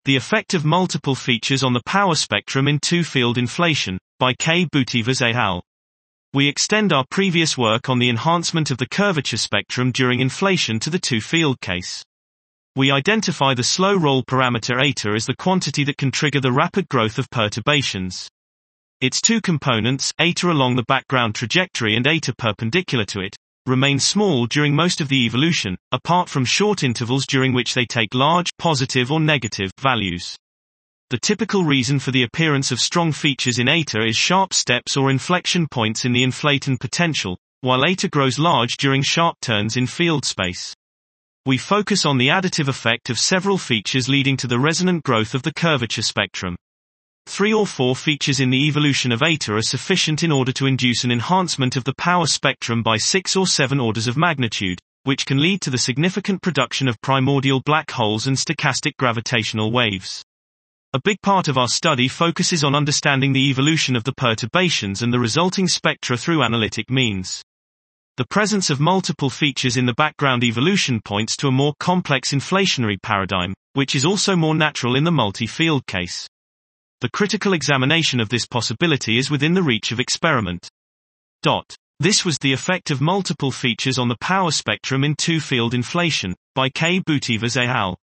The Effect of Multiple Features on the Power Spectrum in Two-Field Inflation, by K. Boutevers et al. We extend our previous work on the enhancement of the curvature spectrum during inflation to the two-field case. We identify the slow roll parameter eta as the quantity that can trigger the rapid growth of perturbations. Its two components, eta along the background trajectory and eta perpendicular to it, remain small during most of the evolution, apart from short intervals during which they take large, positive or negative, values. The typical reason for the appearance of strong features in eta is sharp steps or inflection points in the inflation potential, while eta grows large during sharp turns in field space. We focus on the additive effect of several features leading to the resonant growth of the curvature spectrum. 3 or 4 features in the evolution of eta are sufficient in order to induce an enhancement of the power spectrum by 6 or 7 orders of magnitude, which can lead to the significant production of primordial black holes and stochastic gravitational waves. A big part of our study focuses on understanding the evolution of the perturbations and the resulting spectra through analytic means. The presence of multiple features in the background evolution points to a more complex inflationary paradigm, which is also more natural in the multi-field case. The critical examination of this possibility is within the reach of experiment. This was The Effect of Multiple Features on the Power Spectrum in Two-Field Inflation, by K. Boutevers et al.